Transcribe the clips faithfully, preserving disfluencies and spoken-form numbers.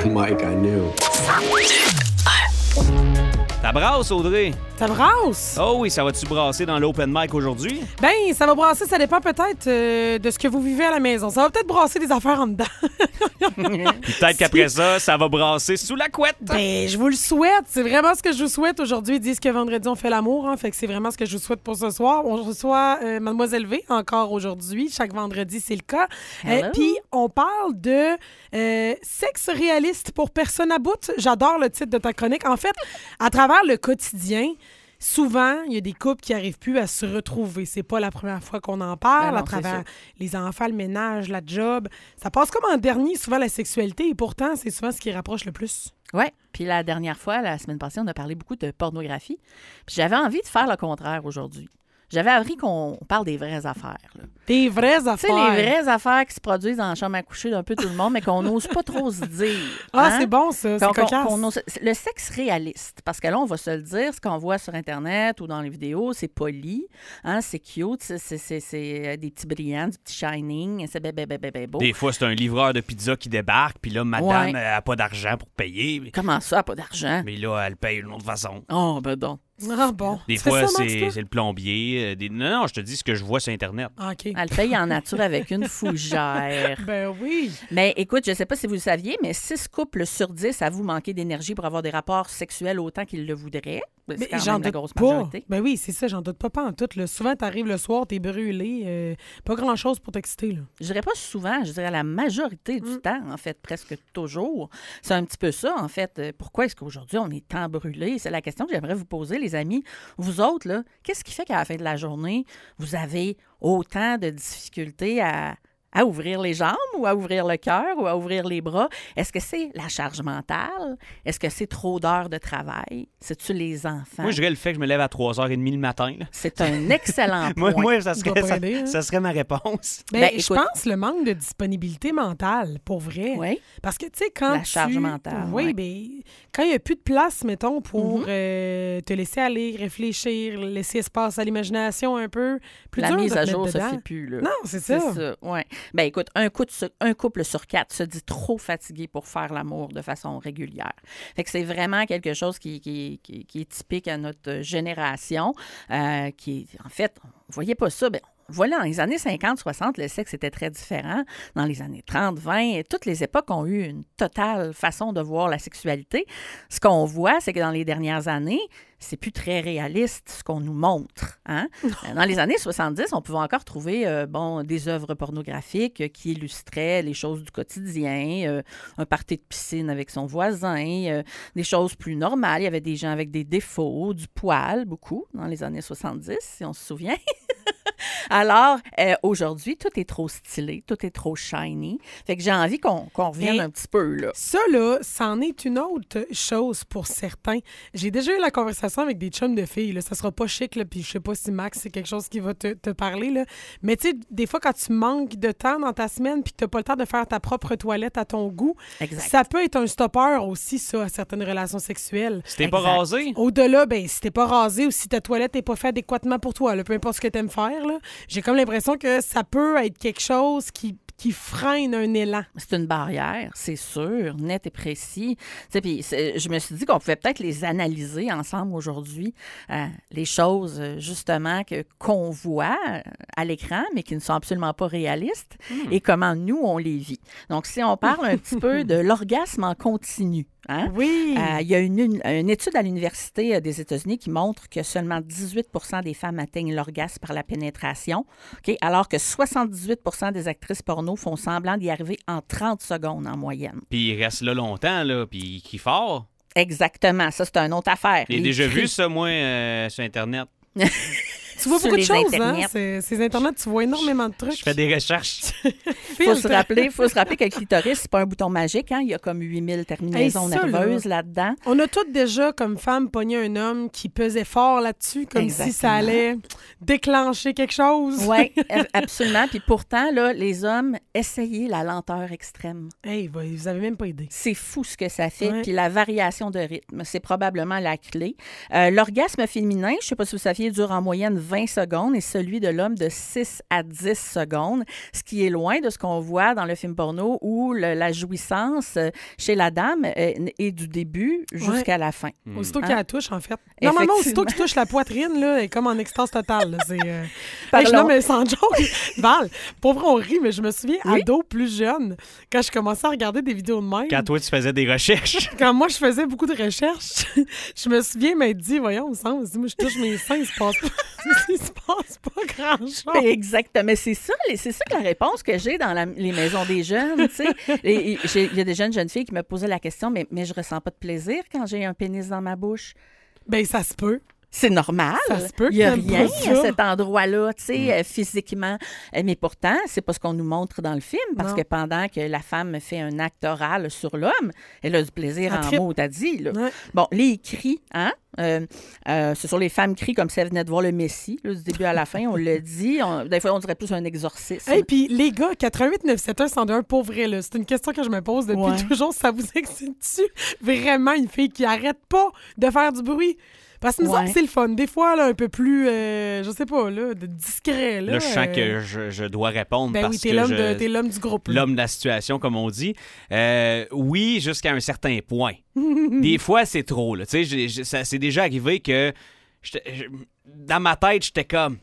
open mic, I knew. Ça brasse, Audrey? Ça brasse? Oh oui, ça va-tu brasser dans l'open mic aujourd'hui? Ben, ça va brasser, ça dépend peut-être euh, de ce que vous vivez à la maison. Ça va peut-être brasser des affaires en dedans. Puis peut-être qu'après ça, ça va brasser sous la couette. Ben, je vous le souhaite. C'est vraiment ce que je vous souhaite. Aujourd'hui, ils disent que vendredi, on fait l'amour. Hein, fait que c'est vraiment ce que je vous souhaite pour ce soir. On reçoit euh, Mademoiselle V encore aujourd'hui. Chaque vendredi, c'est le cas. Euh, Puis, on parle de euh, sexe réaliste pour personne à bout. J'adore le titre de ta chronique. En fait, à travers le quotidien, souvent, il y a des couples qui n'arrivent plus à se retrouver. C'est pas la première fois qu'on en parle. Ben non, à travers les enfants, le ménage, la job. Ça passe comme en dernier, souvent, la sexualité. Et pourtant, c'est souvent ce qui rapproche le plus. Oui. Puis la dernière fois, la semaine passée, on a parlé beaucoup de pornographie. Puis j'avais envie de faire le contraire aujourd'hui. J'avais appris qu'on parle des vraies affaires. Là. Des vraies affaires. Tu sais, les vraies affaires qui se produisent dans la chambre à coucher d'un peu tout le monde, mais qu'on n'ose pas trop se dire. Ah, hein? c'est bon, ça. C'est Qu'on- qu'on- cocasse. qu'on ose- Le sexe réaliste, parce que là, on va se le dire, ce qu'on voit sur Internet ou dans les vidéos, c'est poli, hein, c'est cute, c'est, c'est, c'est, c'est des petits brillants, du petit shining, c'est bé, bé, bé, bé, bé beau. Des fois, c'est un livreur de pizza qui débarque, puis là, madame, Ouais. elle n'a pas d'argent pour payer. Comment ça, pas d'argent? Mais là, elle paye d'une autre façon. Oh, ben donc. Ah, bon. Des Tu fais fois, ça, Max, c'est, toi? c'est le plombier. euh, Des... Non, non, je te dis ce que je vois sur Internet. Ah, OK. Elle paye en nature avec une fougère. Ben oui. Mais écoute, je ne sais pas si vous le saviez, mais six couples sur dix avouent manquer d'énergie pour avoir des rapports sexuels autant qu'ils le voudraient. C'est Mais quand j'en même la doute grosse pas. majorité. Ben oui, c'est ça, j'en doute pas pas en tout. Là. Souvent, t'arrives le soir, t'es brûlé. euh, pas grand-chose pour t'exciter. Là. Je dirais pas souvent, je dirais la majorité du Mm. temps, en fait, presque toujours. C'est un petit peu ça, en fait. Euh, Pourquoi est-ce qu'aujourd'hui, on est tant brûlé? C'est la question que j'aimerais vous poser, les amis. Vous autres, là, qu'est-ce qui fait qu'à la fin de la journée, vous avez autant de difficultés à, à ouvrir les jambes ou à ouvrir le cœur ou à ouvrir les bras? Est-ce que c'est la charge mentale? Est-ce que c'est trop d'heures de travail? C'est-tu les enfants? Moi, je dirais le fait que je me lève à trois heures trente le matin. là. C'est un excellent point. Moi, moi, ça, Ça serait, doit pas ça, aider, hein? ça serait ma réponse. Ben, Ben, je écoute- pense le manque de disponibilité mentale, pour vrai. Oui. Parce que, tu sais, quand La charge tu- mentale, Oui, ouais. ben, quand il n'y a plus de place, mettons, pour Mhm. euh, te laisser aller, réfléchir, laisser espace à l'imagination un peu, plus La dur mise de te à mettre jour se dedans. fait plus, là. Non, c'est C'est ça. ça, ouais. Ben écoute, un, coup de su- un couple sur quatre se dit trop fatigué pour faire l'amour de façon régulière. Fait que c'est vraiment quelque chose qui, qui, qui, qui est typique à notre génération, euh, qui est, en fait, on voyait pas ça, ben, voilà, dans les années cinquante soixante, le sexe était très différent. Dans les années trente vingt, toutes les époques ont eu une totale façon de voir la sexualité. Ce qu'on voit, c'est que dans les dernières années, c'est plus très réaliste ce qu'on nous montre. Hein? Dans les années soixante-dix, on pouvait encore trouver euh, bon, des œuvres pornographiques euh, qui illustraient les choses du quotidien, euh, un party de piscine avec son voisin, euh, des choses plus normales. Il y avait des gens avec des défauts, du poil, beaucoup, dans les années soixante-dix, si on se souvient. Alors, euh, aujourd'hui, tout est trop stylé, tout est trop shiny. Fait que j'ai envie qu'on qu'on revienne Mais un petit peu, là. Ça, là, c'en est une autre chose pour certains. J'ai déjà eu la conversation avec des chums de filles. Là. Ça sera pas chic, là, puis je sais pas si Max, c'est quelque chose qui va te, te parler. Là. Mais tu sais, des fois, quand tu manques de temps dans ta semaine puis que t'as pas le temps de faire ta propre toilette à ton goût, Exact. ça peut être un stopper aussi, ça, à certaines relations sexuelles. Si t'es pas Exact. rasé, Au-delà, ben, si t'es pas rasé ou si ta toilette n'est pas faite adéquatement pour toi, là, peu importe ce que t'aimes faire, là, j'ai comme l'impression que ça peut être quelque chose qui, qui freine un élan. C'est une barrière, c'est sûr, net et précis. Tu sais, puis c'est- je me suis dit qu'on pouvait peut-être les analyser ensemble aujourd'hui, euh, les choses euh, justement que qu'on voit euh, à l'écran, mais qui ne sont absolument pas réalistes, et comment nous on les vit. Donc, si on parle un petit peu de l'orgasme en continu. Hein? Oui. Euh, il y a une, une- une étude à l'Université euh, des États-Unis qui montre que seulement dix-huit pour cent des femmes atteignent l'orgasme par la pénétration, OK? Alors que soixante-dix-huit pour cent des actrices porno font semblant d'y arriver en trente secondes en moyenne. puis il reste là longtemps, là, puis il crie fort. Exactement. Ça, c'est une autre affaire. J'ai Les déjà cris- vu ça, moi, euh, sur Internet. Tu vois sur beaucoup de les choses, hein? internets. C'est- Ces Internet, tu vois énormément de trucs. Je fais des recherches. faut se rappeler, faut se rappeler que le clitoris, c'est pas un bouton magique. Hein? Il y a comme huit mille terminaisons Hey, ça, là. nerveuses là-dedans. On a toutes déjà, comme femme, pogné un homme qui pesait fort là-dessus, comme si ça Exactement. allait déclencher quelque chose. Oui, absolument. Puis pourtant, là, les hommes, essayez la lenteur extrême. Hey, bah, vous avez même pas idée. C'est fou ce que ça fait. Ouais. Puis la variation de rythme, c'est probablement la clé. Euh, l'orgasme féminin, je ne sais pas si vous saviez, dure en moyenne vingt secondes et celui de l'homme de six à dix secondes, ce qui est loin de ce qu'on voit dans le film porno où le, la jouissance chez la dame est, est du début jusqu'à ouais. la fin. Mmh. Aussitôt hein? qu'elle la touche, en fait. Normalement, aussitôt qu'il touche la poitrine, là, elle est comme en extase totale. Là. C'est, euh... hey, je, non, mais sans joke, Val, pour vrai, on rit, mais je me souviens, oui? ado, plus jeune, quand je commençais à regarder des vidéos de même. Quand toi, tu faisais des recherches. Quand moi, je faisais beaucoup de recherches, je me souviens m'être dit, voyons, au sens, moi, je touche mes seins, il se passe pas, il se passe pas grand-chose. Exactement. Mais c'est ça, c'est ça que la réponse que j'ai dans la, les maisons des jeunes, tu sais. Il y a des jeunes jeunes filles qui me posaient la question, mais, mais je ressens pas de plaisir quand j'ai un pénis dans ma bouche. Ben ça se peut. C'est normal. Ça se peut. Il n'y a rien à cet endroit-là, tu sais, mm. euh, physiquement. Mais pourtant, c'est pas ce qu'on nous montre dans le film, parce non. que pendant que la femme fait un acte oral sur l'homme, elle a du plaisir en mots, t'as dit. Là. Ouais. Bon, les cris, hein? Euh, euh, ce sont les femmes crient comme si elles venaient de voir le Messie, là, du début à la fin, on le dit. On, des fois, on dirait plus un exorcisme. Et hey, puis, les gars, quatre-vingt-huit neuf sept un cent deux un, pour vrai, là, c'est une question que je me pose depuis ouais. toujours. Ça vous excite-tu vraiment une fille qui arrête pas de faire du bruit? Parce que nous ouais. autres, c'est le fun. Des fois, là, un peu plus, euh, je sais pas, là, de discret. Là, là je sens euh... que je, je dois répondre ben parce oui, t'es que l'homme je... de, t'es l'homme du groupe. Là. L'homme de la situation, comme on dit. Euh, oui, jusqu'à un certain point. Des fois, c'est trop. Là. Tu sais, ça, c'est déjà arrivé que je, dans ma tête, j'étais comme...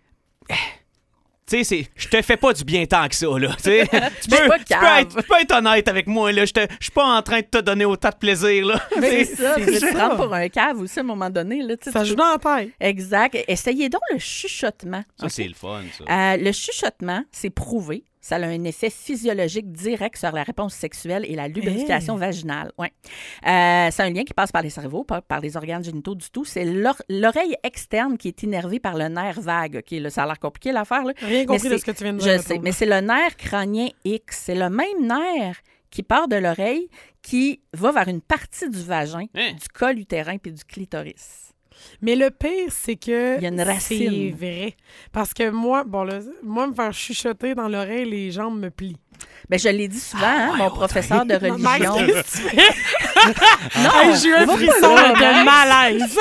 Tu sais, je te fais pas du bien tant que ça, là. Tu peux, tu, peux être, tu peux être honnête avec moi, là. Je suis pas en train de te donner autant de plaisir, là. Mais c'est ça, c'est se prendre pour un cave aussi, à un moment donné. Là, ça joue dans la tête. Exact. Essayez donc le chuchotement. Ça, okay? C'est le fun, ça. Euh, le chuchotement, c'est prouvé. Ça a un effet physiologique direct sur la réponse sexuelle et la lubrification hey. vaginale. Ouais. Euh, c'est un lien qui passe par les cerveaux, par, par les organes génitaux du tout. C'est l'oreille externe qui est innervée par le nerf vague. Okay, là, ça a l'air compliqué l'affaire. Là. Rien compris de ce que tu viens de dire. Je sais, mais c'est le nerf crânien X. C'est le même nerf qui part de l'oreille qui va vers une partie du vagin, hein? du col utérin puis du clitoris. Mais le pire, c'est que il y a une racine. C'est vrai. Parce que moi, bon, là, moi, me faire chuchoter dans l'oreille, les jambes me plient. Bien, je l'ai dit souvent, ah, hein, ouais, mon professeur de religion. Non, hey, j'ai eu un frisson de malaise.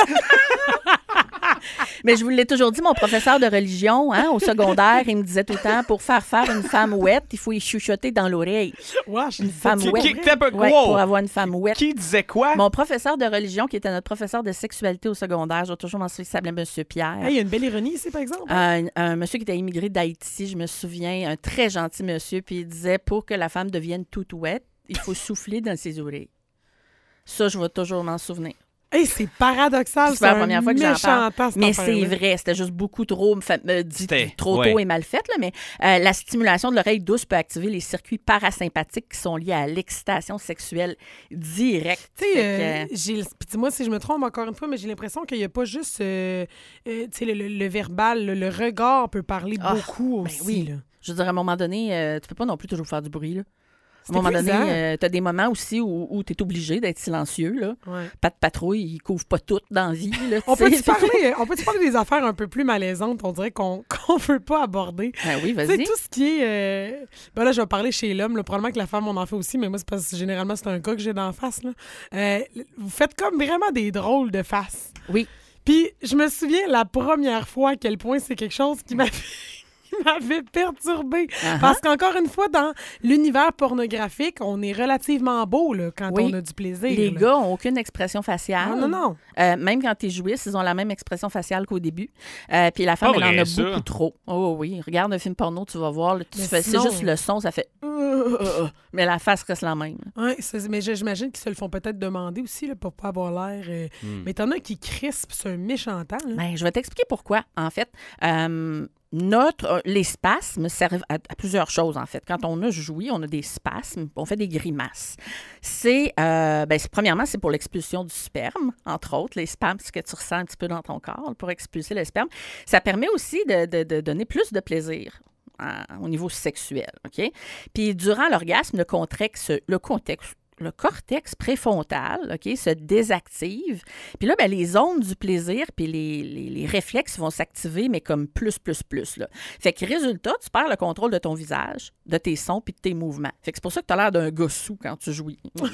Mais je vous l'ai toujours dit, mon professeur de religion, hein, au secondaire, il me disait tout le temps, pour faire faire une femme ouette, il faut y chuchoter dans l'oreille. Ouais, une femme ouette. Qui, qui, ouais, pour avoir une femme ouette. Qui disait quoi? Mon professeur de religion, qui était notre professeur de sexualité au secondaire, j'ai toujours mentionné qu'il s'appelait M. Pierre. Il hey, y a une belle ironie ici, par exemple. Un, un monsieur qui était immigré d'Haïti, je me souviens, un très gentil monsieur, puis il disait, pour que la femme devienne toute ouette, il faut souffler dans ses oreilles. Ça, je vais toujours m'en souvenir. Hey, c'est paradoxal, c'est la première fois que j'en parle. Mais c'est vrai, c'était juste beaucoup trop euh, dit trop ouais. tôt et mal fait. Là, mais euh, la stimulation de l'oreille douce peut activer les circuits parasympathiques qui sont liés à l'excitation sexuelle directe. Tu sais, euh, dis-moi si je me trompe encore une fois, mais j'ai l'impression qu'il n'y a pas juste euh, euh, le, le, le verbal, le, le regard peut parler oh, beaucoup aussi. Ben oui. Là. Je veux dire, à un moment donné, euh, tu peux pas non plus toujours faire du bruit, là. À un moment donné, euh, tu as des moments aussi où, où tu es obligé d'être silencieux. Là. Ouais. Pas de patrouille, ils couvrent pas tout dans la vie. Là, on peut-tu parler, on peut-tu parler des affaires un peu plus malaisantes, on dirait qu'on qu'on veut pas aborder? Ah oui, vas-y. Tu sais, tout ce qui est... Euh... Ben là, je vais parler chez l'homme. Là. Probablement que la femme, on en fait aussi, mais moi, c'est parce que généralement, c'est un gars que j'ai d'en face. Là. Euh, vous faites comme vraiment des drôles de face. Oui. Puis, je me souviens la première fois à quel point c'est quelque chose qui m'a fait... m'avait perturbée. Uh-huh. Parce qu'encore une fois, dans l'univers pornographique, on est relativement beau là, quand oui. on a du plaisir. Les là. gars n'ont aucune expression faciale. Non, non, non. Euh, même quand ils jouissent, ils ont la même expression faciale qu'au début. Euh, puis la femme, oh, elle en a ça. beaucoup trop. Oh oui, regarde un film porno, tu vas voir. Là, tu fais, sinon... C'est juste le son, ça fait... Mais la face reste la même. Oui, mais j'imagine qu'ils se le font peut-être demander aussi là, pour pas avoir l'air... Euh... Mm. Mais t'en as qui crispent, c'est un méchant temps. Ben, je vais t'expliquer pourquoi, en fait. Euh... Notre, les spasmes servent à, à plusieurs choses, en fait. Quand on a joui, on a des spasmes, on fait des grimaces. C'est, euh, ben, c'est premièrement, c'est pour l'expulsion du sperme, entre autres, les spasmes que tu ressens un petit peu dans ton corps pour expulser le sperme. Ça permet aussi de, de, de donner plus de plaisir hein, au niveau sexuel, OK? Puis durant l'orgasme, le contexte, le contexte le cortex préfrontal, OK, se désactive. Puis là, ben, les zones du plaisir puis les, les, les réflexes vont s'activer, mais comme plus, plus, plus. Là. Fait que résultat, tu perds le contrôle de ton visage, de tes sons puis de tes mouvements. Fait que c'est pour ça que tu as l'air d'un gars sou quand tu jouis.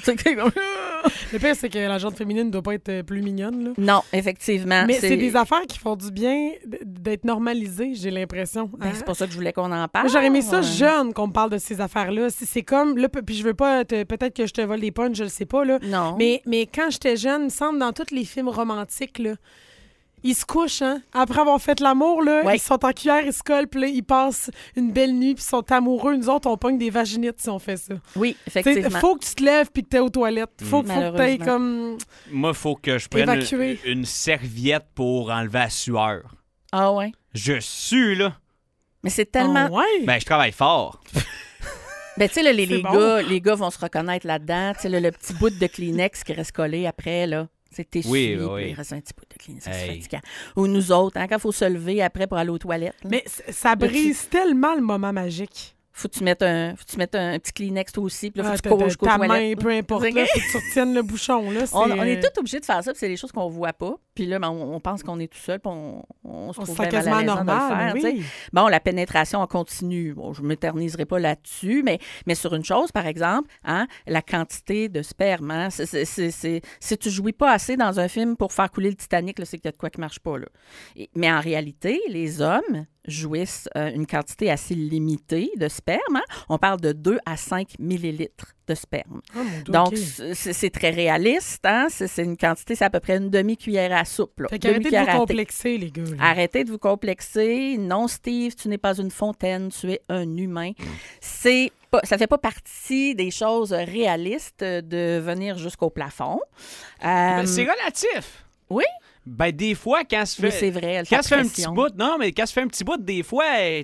Le pire, c'est que la gente féminine ne doit pas être plus mignonne. Là. Non, effectivement. Mais c'est... c'est des affaires qui font du bien d'être normalisées, j'ai l'impression. Ben, hein? C'est pour ça que je voulais qu'on en parle. Moi, j'aurais aimé ça ouais. jeune qu'on me parle de ces affaires-là. C'est, c'est comme, là, puis je veux pas, te, peut-être que je te vole des punchs, je le sais pas, là. Non. Mais, mais quand j'étais jeune, il me semble, dans tous les films romantiques, là, ils se couchent, hein. Après avoir fait l'amour, là, ouais. ils sont en cuillère, ils se collent, puis là, ils passent une belle nuit, puis ils sont amoureux. Nous autres, on pogne des vaginites si on fait ça. Oui, effectivement. Il faut que tu te lèves puis que tu es aux toilettes. Faut, mmh. faut que tu aies comme... Moi, il faut que je prenne une, une serviette pour enlever la sueur. Ah ouais? Je sue, là. Mais c'est tellement... Oh, ouais. Ben, je travaille fort. Ben, tu sais, les, les, bon. gars, les gars vont se reconnaître là-dedans. Tu sais, le, le petit bout de Kleenex qui reste collé après, là. C'était oui, suivi, oui. il reste un petit bout de Kleenex, hey. c'est fatigant. Ou nous autres, hein, quand il faut se lever après pour aller aux toilettes. Là. Mais c- ça brise tellement le moment magique. Faut que tu mettes un, faut que tu mettes un petit Kleenex toi aussi, puis là, faut Ah, que tu cours jusqu'aux ta toilettes. main, peu importe, là, faut que tu retiennes le bouchon. Là, c'est... On, on est tous obligés de faire ça, puis c'est des choses qu'on voit pas. Puis là, ben, on, on pense qu'on est tout seul, puis on, on se on trouve se sent bien mal à quasiment l'aise de le normal. faire. Oui. T'sais. Bon, la pénétration en continu. Bon, je ne m'éterniserai pas là-dessus, mais, mais sur une chose, par exemple, hein, la quantité de sperme. Hein, c'est, c'est, c'est, c'est, si tu ne jouis pas assez dans un film pour faire couler le Titanic, là, c'est qu'il y a de quoi qui ne marche pas. Là. Et, mais en réalité, les hommes jouissent euh, une quantité assez limitée de sperme. Hein? On parle de deux à cinq millilitres de sperme. Oh, mon Dieu, Donc, okay. c'est, c'est très réaliste. Hein? C'est, c'est une quantité, c'est à peu près une demi-cuillère à soupe. Là. Fait qu'arrêtez de vous complexer, les gars. Là. Arrêtez de vous complexer. Non, Steve, tu n'es pas une fontaine, tu es un humain. C'est pas, ça ne fait pas partie des choses réalistes de venir jusqu'au plafond. Euh, Ben, c'est relatif. Oui? Ben, des fois, quand se fait... Oui, c'est vrai. Quand se fait un petit bout... Non, mais quand se fait un petit bout, des fois,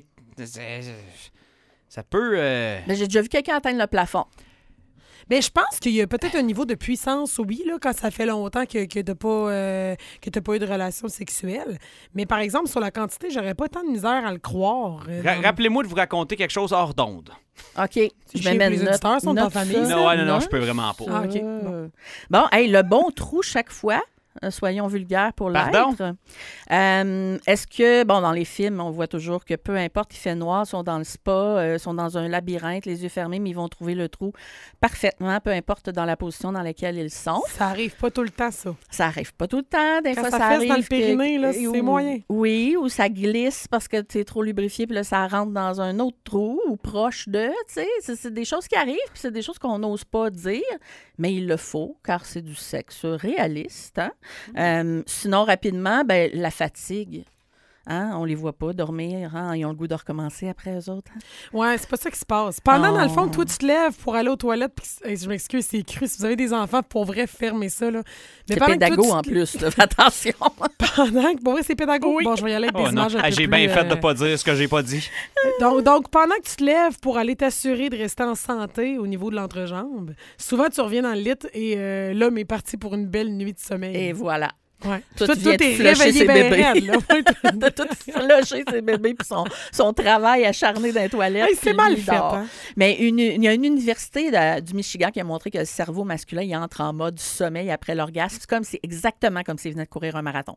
ça peut... Euh... Mais j'ai déjà vu quelqu'un atteindre le plafond. Mais je pense qu'il y a peut-être un niveau de puissance, oui, là, quand ça fait longtemps que, que tu n'as pas, euh, pas eu de relation sexuelle. Mais par exemple, sur la quantité, j'aurais pas tant de misère à le croire. Euh, Ra- dans... Rappelez-moi de vous raconter quelque chose hors d'onde. OK. Je vais mettre les auditeurs sont en famille. Ça. Non, ouais, non, non, je peux vraiment pas. Ah, OK. Bon, bon hey, le bon trou chaque fois. Soyons vulgaires pour Pardon? l'être. Euh, est-ce que, bon, dans les films, on voit toujours que peu importe, il fait noir, ils sont dans le spa, euh, sont dans un labyrinthe, les yeux fermés, mais ils vont trouver le trou parfaitement, peu importe dans la position dans laquelle ils sont. Ça arrive pas tout le temps, ça. Ça arrive pas tout le temps. Des Quand fois, ça, ça fesse arrive dans le périnée, que, là, c'est ou, moyen. Oui, ou ça glisse parce que tu es trop lubrifié, puis là, ça rentre dans un autre trou ou proche de, tu sais. C'est, c'est des choses qui arrivent, puis c'est des choses qu'on n'ose pas dire, mais il le faut, car c'est du sexe réaliste. Hein? Mm. Euh, sinon, rapidement, ben, la fatigue. Hein? On les voit pas dormir. Hein? Ils ont le goût de recommencer après eux autres. Hein? Ouais, c'est pas ça qui se passe. Pendant, oh. dans le fond, que toi, tu te lèves pour aller aux toilettes, puis hey, je m'excuse, c'est cru. Si vous avez des enfants, pour vrai, fermez ça. Là. Mais c'est pédago toi, en te... plus. Là. Attention. Pendant que, pour vrai, c'est pédago. Oui. Bon, je vais y aller avec des oh, images un ah, peu j'ai plus, bien euh... fait de pas dire ce que j'ai pas dit. donc, donc, pendant que tu te lèves pour aller t'assurer de rester en santé au niveau de l'entrejambe, souvent, tu reviens dans le lit et euh, l'homme est parti pour une belle nuit de sommeil. Et voilà. Ouais. Toi, toi, tu viens toi, de flusher ses bébés. Raide, de tout flusher ses bébés puis son, son travail acharné dans les toilettes. Hey, c'est mal fait. Hein? Mais une, il y a une université de, du Michigan qui a montré que le cerveau masculin il entre en mode sommeil après l'orgasme. C'est comme c'est exactement comme s'il venait de courir un marathon.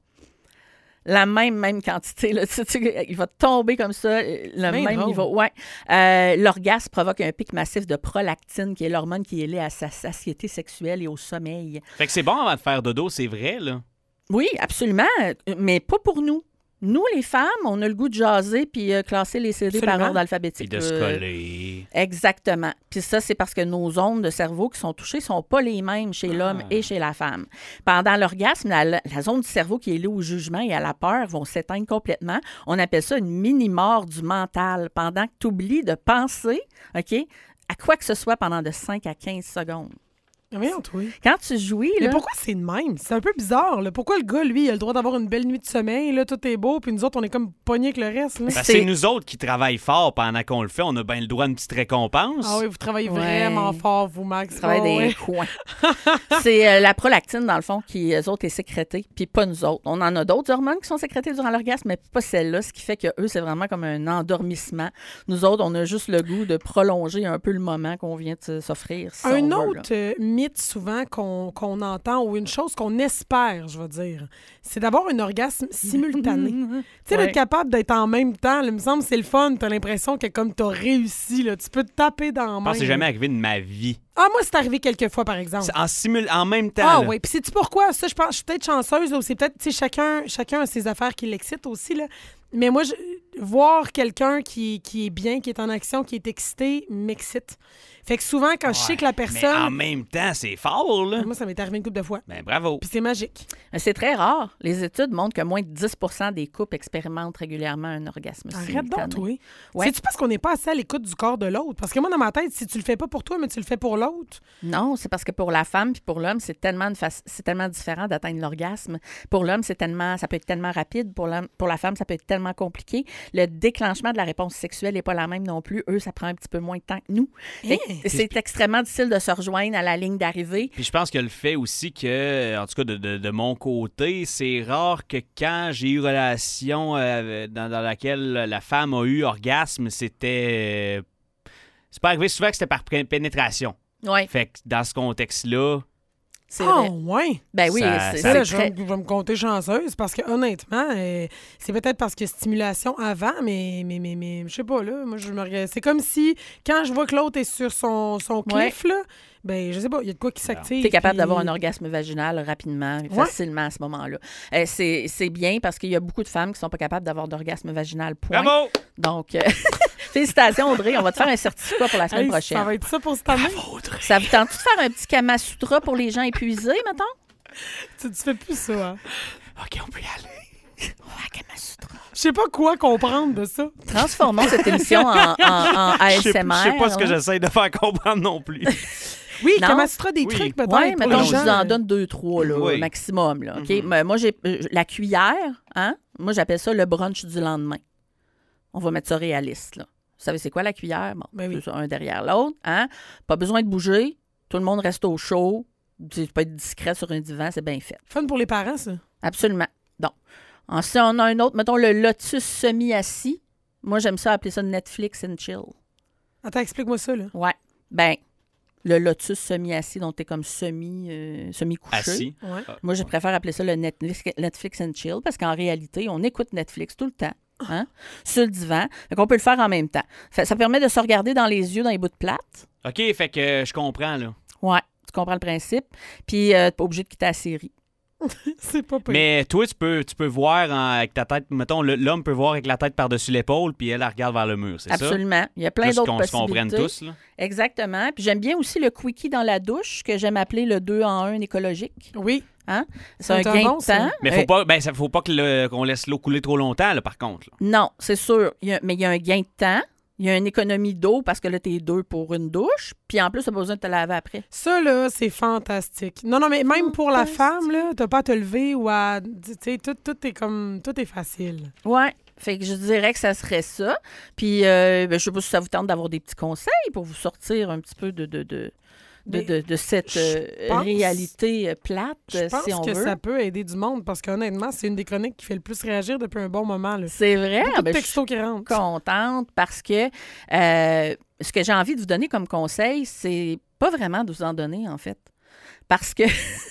La même, même quantité. Là, tu sais, il va tomber comme ça, le même, même niveau. Ouais. Euh, l'orgasme provoque un pic massif de prolactine, qui est l'hormone qui est liée à sa satiété sexuelle et au sommeil. Fait que c'est bon avant de faire dodo, c'est vrai, là? Oui, absolument, mais pas pour nous. Nous, les femmes, on a le goût de jaser puis euh, classer les C D Absolument. par ordre alphabétique. Puis de se coller. Euh, exactement. Puis ça, c'est parce que nos ondes de cerveau qui sont touchées ne sont pas les mêmes chez l'homme ah. et chez la femme. Pendant l'orgasme, la, la zone du cerveau qui est liée au jugement et à la peur vont s'éteindre complètement. On appelle ça une mini-mort du mental. Pendant que tu oublies de penser, OK, à quoi que ce soit pendant de cinq à quinze secondes. Voyons, toi. Quand tu jouis, Mais là... pourquoi c'est de même? C'est un peu bizarre, là. Pourquoi le gars, lui, il a le droit d'avoir une belle nuit de sommeil, là, tout est beau, puis nous autres, on est comme pognés avec le reste, là? Ben, c'est nous autres qui travaillons fort pendant qu'on le fait. On a bien le droit à une petite récompense. Ah oui, vous travaillez Ouais. vraiment fort, vous, Max. Tu travailles Oh, des ouais. coins. C'est euh, la prolactine, dans le fond, qui, eux autres, est sécrétée, puis pas nous autres. On en a d'autres hormones qui sont sécrétées durant l'orgasme, mais pas celle-là, ce qui fait que eux, c'est vraiment comme un endormissement. Nous autres, on a juste le goût de prolonger un peu le moment qu'on vient de s'offrir. Si Un on veut, autre euh, mythe souvent qu'on qu'on entend, ou une chose qu'on espère, je veux dire, c'est d'avoir un orgasme simultané. Tu sais, Ouais. d'être capable d'être en même temps, là, il me semble que c'est le fun. T'as l'impression que comme t'as réussi, là, tu peux te taper dans la main. Je pense que c'est jamais arrivé de ma vie. Ah, moi, c'est arrivé quelques fois, par exemple. C'est en, simul... en même temps. Ah là. oui, puis sais-tu pourquoi? Ça, je pense, je suis peut-être chanceuse, là, ou c'est peut-être, tu sais, chacun, chacun a ses affaires qui l'excitent aussi, là. Mais moi, je, voir quelqu'un qui, qui est bien, qui est en action, qui est excité, m'excite. Fait que souvent, quand je sais que la Mais en personne... même temps, c'est fort, là. Moi, ça m'est arrivé une couple de fois. Ben bravo. Puis c'est magique. C'est très rare. Les études montrent que moins de dix pour cent des couples expérimentent régulièrement un orgasme Arrête simultané. donc, toi. Ouais. C'est-tu parce qu'on n'est pas assez à l'écoute du corps de l'autre? Parce que moi, dans ma tête, si tu le fais pas pour toi, mais tu le fais pour l'autre... Non, c'est parce que pour la femme puis pour l'homme, c'est tellement, de fac- c'est tellement différent d'atteindre l'orgasme. Pour l'homme, c'est tellement, ça peut être tellement rapide. Pour, l'homme- pour la femme, ça peut être tellement compliqué. Le déclenchement de la réponse sexuelle n'est pas la même non plus. Eux, ça prend un petit peu moins de temps que nous. Fait que Hein? c'est extrêmement difficile de se rejoindre à la ligne d'arrivée. Puis je pense que le fait aussi que, en tout cas de, de- de mon côté, c'est rare que quand j'ai eu relation euh, dans, dans laquelle la femme a eu orgasme, c'était... C'est pas arrivé souvent que c'était par pré- pénétration. Oui, Fait que dans ce contexte-là, c'est Ah, vrai. ouais! Ben oui, Ça- c'est ça- Là, c'est je, vais, très... me- je vais me compter chanceuse parce que honnêtement, euh, c'est peut-être parce que stimulation avant, mais, mais, mais, mais je sais pas, là. Moi, je me regarde. C'est comme si quand je vois que l'autre est sur son, son cliff, là, ben, je sais pas, il y a de quoi qui s'active. Tu es capable puis- d'avoir un orgasme vaginal rapidement, Ouais. facilement à ce moment-là. Euh, c'est, c'est bien parce qu'il y a beaucoup de femmes qui sont pas capables d'avoir d'orgasme vaginal, point. bravo! Donc, euh, félicitations Audrey, on va te faire un certificat pour la semaine Hey, prochaine. ça va être ça pour cette année. Audrey. Ça vous tente de faire un petit Kama Sutra pour les gens épuisés, mettons? Tu, tu fais plus ça, hein? OK, on peut y aller. Ouais, Kama Sutra. Je sais pas quoi comprendre de ça. Transformons cette émission en, en, en Je sais A S M R. je sais pas ce que là. j'essaie de faire comprendre non plus. Oui, Non. comment tu feras des Oui. trucs, peut-être, Oui, pour mettons, les je gens. vous en donne deux, trois, là, Oui. maximum. Là, OK? Mhm. Mais moi, j'ai euh, la cuillère, hein? Moi, j'appelle ça le brunch du lendemain. On va mettre ça réaliste, là. Vous savez, c'est quoi la cuillère? Bon, Ben oui. c'est ça, un derrière l'autre, hein? Pas besoin de bouger. Tout le monde reste au chaud. Tu peux être discret sur un divan, c'est bien fait. Fun pour les parents, ça. Absolument. Donc, ensuite, on a un autre, mettons le lotus semi-assis. Moi, j'aime ça appeler ça Netflix and chill. Attends, explique-moi ça, là. Ouais. Ben, le lotus semi-assis, donc t'es comme semi, euh, semi-couché. Assis. Ouais. Moi, je préfère appeler ça le Netflix, Netflix and chill parce qu'en réalité, on écoute Netflix tout le temps. Hein, sur le divan. Donc, on peut le faire en même temps. Fait, ça permet de se regarder dans les yeux dans les bouts de plate. OK, fait que euh, je comprends, là. Ouais, tu comprends le principe. Puis, euh, t'es pas obligé de quitter la série. C'est pas pire. Mais toi, tu peux, tu peux voir en- avec ta tête, mettons, le- l'homme peut voir avec la tête par-dessus l'épaule, puis elle, elle regarde vers le mur, c'est ça? Absolument. Il y a plein Juste d'autres qu'on se comprenne possibilités. tous, là. Exactement. Puis, j'aime bien aussi le quickie dans la douche, que j'aime appeler le deux en un écologique. Oui. Hein? C'est un C'est un gain bon, de ça. temps. Mais faut Euh, pas, ben, ça, faut pas que le- qu'on laisse l'eau couler trop longtemps, là, par contre. là. Non, c'est sûr. Il y a- mais il y a un gain de temps. Il y a une économie d'eau parce que là, t'es deux pour une douche. Puis en plus, t'as pas besoin de te laver après. Ça, là, c'est fantastique. Non, non, mais même pour la femme, là, t'as pas à te lever ou à... Tu sais, tout, tout est comme... Tout est facile. Ouais. Fait que je dirais que ça serait ça. Puis, euh, ben, je sais pas si ça vous tente d'avoir des petits conseils pour vous sortir un petit peu de, de, de, de, Mais de, de cette euh, je pense- réalité euh, plate, Je pense si on que veut. ça peut aider du monde parce qu'honnêtement, c'est une des chroniques qui fait le plus réagir depuis un bon moment. Là. C'est vrai. Beaucoup de Ben, je suis textos qui rentrent. contente parce que euh, ce que j'ai envie de vous donner comme conseil, c'est pas vraiment de vous en donner, en fait. Parce que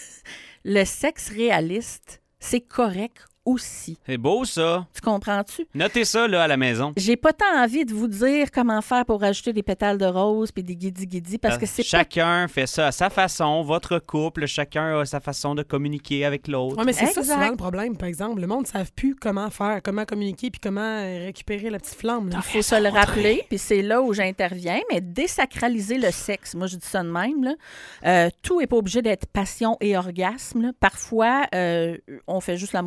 le sexe réaliste, c'est correct aussi. C'est beau, ça. Tu comprends-tu? Notez ça, là, à la maison. J'ai pas tant envie de vous dire comment faire pour rajouter des pétales de rose puis des guidi-guidi parce que c'est pas... Chacun fait ça à sa façon. Votre couple, chacun a sa façon de communiquer avec l'autre. Oui, mais c'est ça Exact. souvent le problème, par exemple. Le monde ne savent plus comment faire, comment communiquer puis comment euh, récupérer la petite flamme. là. Il faut se le rappeler, puis c'est là où j'interviens, mais désacraliser le sexe, moi je dis ça de même, là. Euh, tout n'est pas obligé d'être passion et orgasme. là. Parfois, euh, on fait juste l'amour pour se dire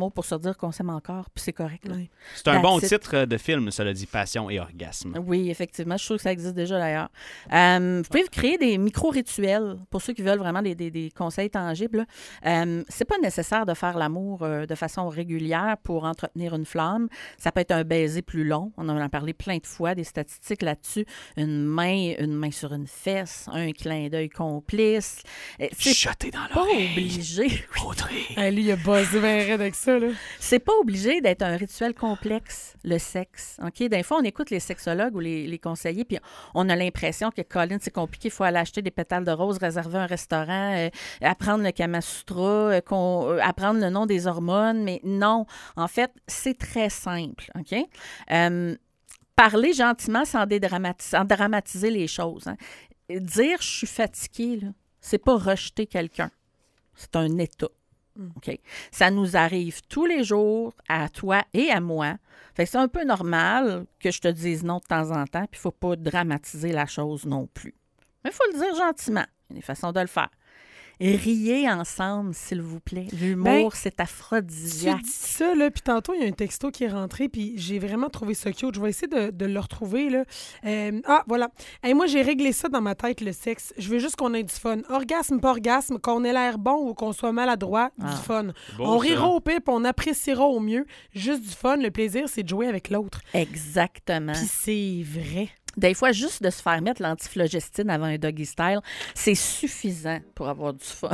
dire qu'on s'aime encore, puis c'est correct. Là. Ouais. C'est un That's bon it. titre de film, cela dit, Passion et orgasme. Oui, effectivement. Je suis sûre que ça existe déjà d'ailleurs. Euh, vous pouvez créer des micro-rituels pour ceux qui veulent vraiment des, des, des conseils tangibles. Euh, c'est pas nécessaire de faire l'amour euh, de façon régulière pour entretenir une flamme. Ça peut être un baiser plus long. On en a parlé plein de fois, des statistiques là-dessus. Une main, une main sur une fesse, un clin d'œil complice. C'est Chuter dans pas l'oreille. obligé. Audrey. Hey, lui, il a buzzé bien raide avec ça, là. C'est pas obligé d'être un rituel complexe, le sexe. OK? Des fois, on écoute les sexologues ou les, les conseillers, puis on a l'impression que, Colin, c'est compliqué, il faut aller acheter des pétales de rose, réserver un restaurant, euh, apprendre le Kama Sutra, euh, qu'on, euh, apprendre le nom des hormones. Mais non, en fait, c'est très simple. OK? Euh, parler gentiment sans, dédramatiser, sans dramatiser les choses. Hein. Dire « je suis fatiguée », là, c'est pas rejeter quelqu'un. C'est un état. OK? Ça nous arrive tous les jours, à toi et à moi. Fait que c'est un peu normal que je te dise non de temps en temps, puis il ne faut pas dramatiser la chose non plus. Mais il faut le dire gentiment. Il y a des façons de le faire. Riez ensemble, s'il vous plaît. L'humour, Ben, c'est Tu aphrodisiaque. dis ça, là, puis tantôt, il y a un texto qui est rentré, puis j'ai vraiment trouvé ça cute. Je vais essayer de, de le retrouver, là. Euh, ah, voilà. Hey, moi, j'ai réglé ça dans ma tête, le sexe. Je veux juste qu'on ait du fun. Orgasme, pas orgasme, qu'on ait l'air bon ou qu'on soit maladroit, Ah. du fun. Beau, on ça. rira au pire, puis on appréciera au mieux. Juste du fun. Le plaisir, c'est de jouer avec l'autre. Exactement. Puis c'est vrai. Des fois, juste de se faire mettre l'antiflogestine avant un doggy style, c'est suffisant pour avoir du fun.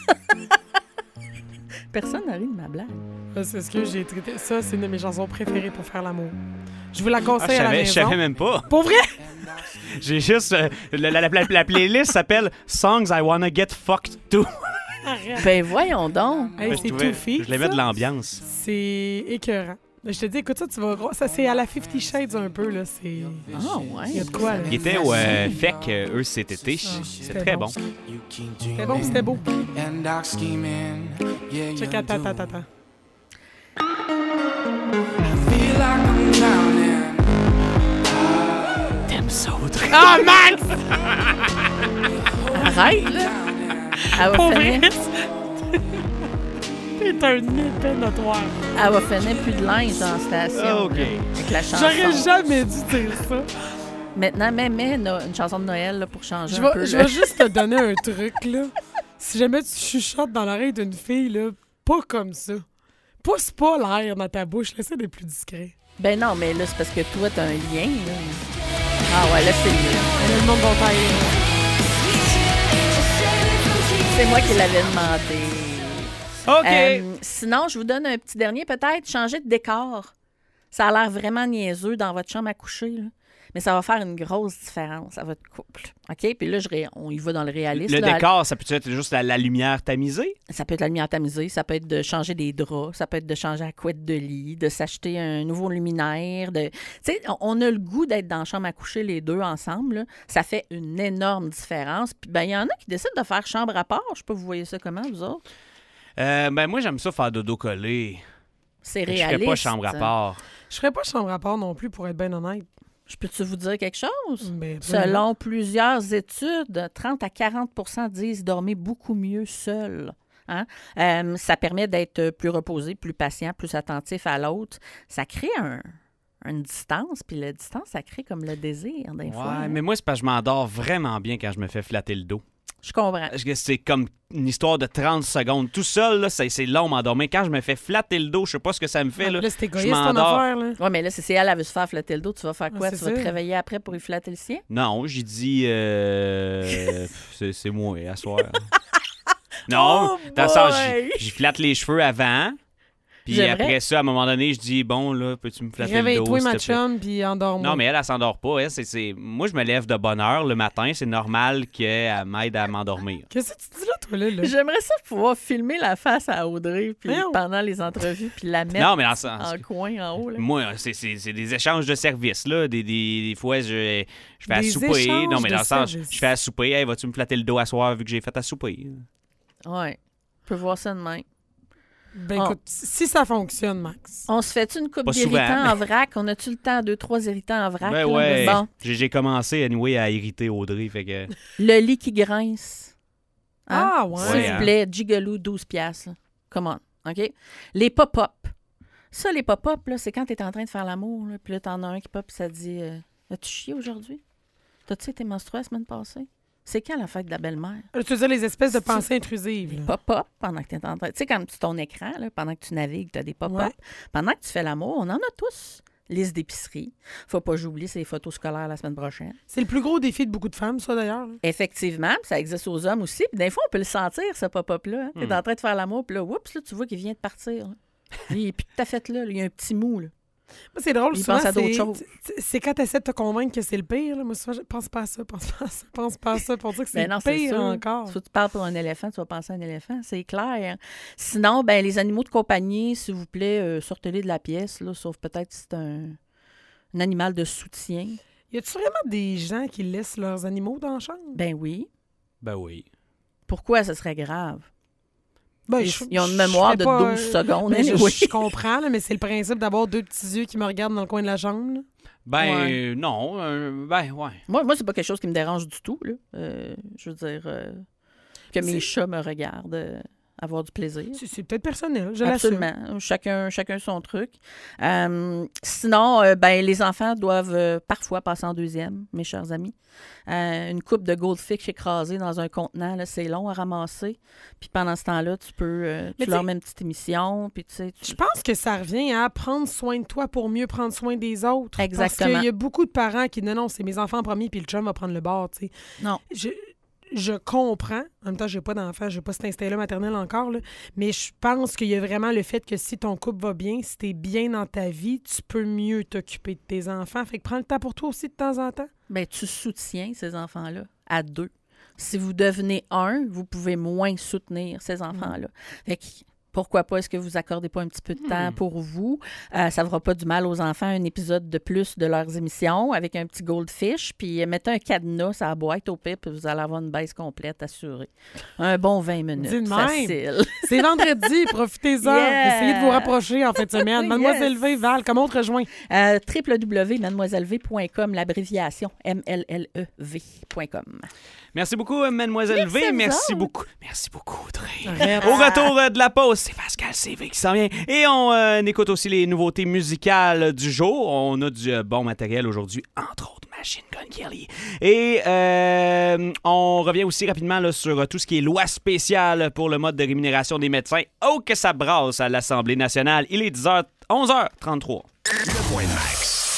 Personne n'a ri de ma blague. Ah, c'est ce que j'ai traité. Ça, c'est une de mes chansons préférées pour faire l'amour. Je vous la Ah, je conseille à la savais, je maison. savais même pas. Pour vrai? J'ai juste. euh, la, la- la- la playlist s'appelle Songs I Wanna Get Fucked To. Arrête. Ben voyons donc. Hey, Je c'est trouvais- tout fait. Je l'ai mis de l'ambiance. C'est écœurant. Je te dis, écoute ça, tu vas. Ça, c'est à la Fifty Shades un peu, là. C'est. Ah Il y a ouais. de quoi, là. Il était au euh, F E C, euh, eux, cet été. C'est c'était très bon. bon. C'était bon, c'était beau. And dark scheming, yeah, Check, you attends, do. attends, attends. Feel like I'm drowning. T'aimes ça, Audrey? Ah, Max! Arrête, là. Elle va Pour finir, vrai? T'es un épais notoire. elle va finir plus de linge dans la station. OK. là, avec la chanson. J'aurais jamais dû dire ça. Maintenant, mets, mets une, une chanson de Noël là, pour changer Je un peu. vais, je là. vais juste te donner un truc, là. Si jamais tu chuchotes dans l'oreille d'une fille, là, pas comme ça. Pousse pas l'air dans ta bouche, laisse d'être plus discret. Ben non, mais là, c'est parce que toi, t'as un lien. Là. Ah ouais, là, c'est mieux. Le monde va tailler. C'est moi qui l'avais demandé. OK. Euh, sinon, je vous donne un petit dernier, peut-être, changer de décor. Ça a l'air vraiment niaiseux dans votre chambre à coucher, là. Mais ça va faire une grosse différence à votre couple. OK? Puis là, je ré- on y va dans le réalisme. Le là. décor, ça peut être juste la, la lumière tamisée? Ça peut être la lumière tamisée, ça peut être de changer des draps, ça peut être de changer la couette de lit, de s'acheter un nouveau luminaire. De... Tu sais, on- on a le goût d'être dans la chambre à coucher les deux ensemble. Là. Ça fait une énorme différence. Puis ben, il y en a qui décident de faire chambre à part. Je sais pas, vous voyez ça comment, vous autres? Euh, ben moi, j'aime ça faire dodo collé. C'est Je réaliste. ferais pas chambre à part. Je ferais pas chambre à part non plus, pour être bien honnête. Je peux-tu vous dire quelque chose? Mais absolument. Selon plusieurs études, trente à quarante disent dormir beaucoup mieux seul. Hein? Euh, ça permet d'être plus reposé, plus patient, plus attentif à l'autre. Ça crée un, une distance, puis la distance, ça crée comme le désir, des Ouais, fois. hein. mais moi, c'est parce que je m'endors vraiment bien quand je me fais flatter le dos. Je comprends. Parce que c'est comme une histoire de trente secondes. Tout seul, là, c'est, c'est long m'endormir. Quand je me fais flatter le dos, je sais pas ce que ça me fait. Ah, Là, là, c'est je égoïste ton m'endors. affaire, là. Oui, mais là, si elle, elle veut se faire flatter le dos, tu vas faire quoi? Ah, tu c'est vas te ça. réveiller après pour y flatter le sien? Non, j'ai dit... euh, c'est, c'est moi, à soir. Non, Oh dans le sens, boy! j'y, j'y flatte les cheveux avant. Puis J'aimerais. après ça, à un moment donné, je dis, bon, là, peux-tu me flatter le dos? Réveille-toi, s'il ma te plaît? chum, puis endors-moi. Non, mais elle, elle s'endort pas. Elle, c'est, c'est... Moi, je me lève de bonne heure le matin. C'est normal qu'elle m'aide à m'endormir. Qu'est-ce que tu dis là, toi, là? là? J'aimerais ça pouvoir filmer la face à Audrey puis Voyons. pendant les entrevues, puis la mettre Non, mais dans le sens... en coin, en haut. Là. Moi, c'est, c'est, c'est des échanges de services, là. Des, des, des fois, je, je fais à Des souper. échanges Non, mais dans de le sens, services. je fais à souper. Hey, vas-tu me flatter le dos à soir vu que j'ai fait à souper? Oui. On peut voir ça demain. Ben Oh. écoute, si ça fonctionne, Max. On se fait-tu une coupe Pas souvent, d'irritants mais- en vrac? On a-tu le temps? Deux, trois irritants en vrac? Ben là? ouais. Bon. J'ai, j'ai commencé, anyway, à irriter Audrey. Fait que... Le lit qui grince. Hein? Ah, ouais. S'il Ouais, vous hein. plaît, Gigolo, douze piastres. là. Come on. OK? Les pop-up. Ça, les pop-up, là, c'est quand tu es en train de faire l'amour, là, puis là, t'en as un qui pop et ça te dit euh, as-tu chié aujourd'hui? T'as-tu été menstruée la semaine passée? C'est quand la fête de la belle-mère? Tu veux dire les espèces de pensées intrusives. là. Pop-up pendant que tu es en train. Tu sais, quand tu ton écran, là, pendant que tu navigues, tu as des pop-up. Ouais. Pendant que tu fais l'amour, on en a tous. Liste d'épicerie. Faut pas que j'oublie, c'est les photos scolaires la semaine prochaine. C'est le plus gros défi de beaucoup de femmes, ça, d'ailleurs. là. Effectivement, puis ça existe aux hommes aussi. Puis des fois, on peut le sentir, ce pop-up-là. Hein? Tu es Hmm. en train de faire l'amour, puis là, oups, là, tu vois qu'il vient de partir. là. Il est plus tout à fait là. là. Il y a un petit mou. Là. Moi, c'est drôle, Il souvent, pense à d'autres c'est- choses. c'est- C'est quand tu essaies de te convaincre que c'est le pire. Là. Moi, souvent, je pense pas à ça, pense pas à ça, pense pas à ça. Pour dire que c'est Ben non, c'est pire sûr. encore. Si tu parles pour un éléphant, tu vas penser à un éléphant, c'est clair. Sinon, ben les animaux de compagnie, s'il vous plaît, euh, sortez-les de la pièce, là, sauf peut-être si c'est un, un animal de soutien. Y a-tu vraiment des gens qui laissent leurs animaux dans la chambre? Ben oui. Ben oui. Pourquoi ce serait grave? Ben, Ils, je- ils ont une je mémoire serais de pas, douze euh, secondes. ben, je, anyway. je comprends, là, mais c'est le principe d'avoir deux petits yeux qui me regardent dans le coin de la chambre. là. Ben Ouais. euh, non. euh, ben ouais. Moi, moi c'est pas quelque chose qui me dérange du tout. Là. Euh, je veux dire, euh, que mes C'est- chats me regardent euh, avoir du plaisir. C'est, c'est peut-être personnel, je l'assume. Absolument. Chacun, chacun son truc. Euh, sinon, euh, ben, les enfants doivent euh, parfois passer en deuxième, mes chers amis. Euh, une coupe de goldfish écrasée dans un contenant, là, c'est long à ramasser. Puis pendant ce temps-là, tu peux euh, tu Mais leur t'sais- mets une petite émission. Puis tu sais, tu- Je pense que ça revient à prendre soin de toi pour mieux prendre soin des autres. Exactement. Parce qu'il y a beaucoup de parents qui disent non, c'est mes enfants en premier, puis le chum va prendre le bord. tu sais. Non. Je, je comprends. En même temps, j'ai pas d'enfant, j'ai pas cet instinct-là maternel encore, là. Mais je pense qu'il y a vraiment le fait que si ton couple va bien, si t'es bien dans ta vie, tu peux mieux t'occuper de tes enfants. Fait que prends le temps pour toi aussi de temps en temps. Ben, tu soutiens ces enfants-là à deux. Si vous devenez un, vous pouvez moins soutenir ces enfants-là. Fait que pourquoi pas est-ce que vous accordez pas un petit peu de temps Hmm. pour vous? Euh, ça ne fera pas du mal aux enfants, un épisode de plus de leurs émissions avec un petit goldfish, puis mettez un cadenas à la boîte au pire, puis vous allez avoir une baisse complète assurée. Un bon vingt minutes, Dis de même. facile. C'est vendredi, profitez-en. Yeah. Essayez de vous rapprocher en fin de semaine. Mademoiselle Yes. V, Val, comment on te rejoint? Euh, w w w point mademoiselle v point com, l'abréviation M L L E V point com. Merci beaucoup, Mademoiselle Merci à V. vous Merci autres. beaucoup. Merci beaucoup, Audrey. Arrête. Au retour euh, de la pause, c'est Pascal C V qui s'en vient. Et on euh, écoute aussi les nouveautés musicales du jour. On a du euh, bon matériel aujourd'hui, entre autres Machine Gun Kelly. Et euh, on revient aussi rapidement là, sur euh, tout ce qui est loi spéciale pour le mode de rémunération des médecins. Oh, que ça brasse à l'Assemblée nationale. Il est dix heures, onze heures trente-trois. Le point max.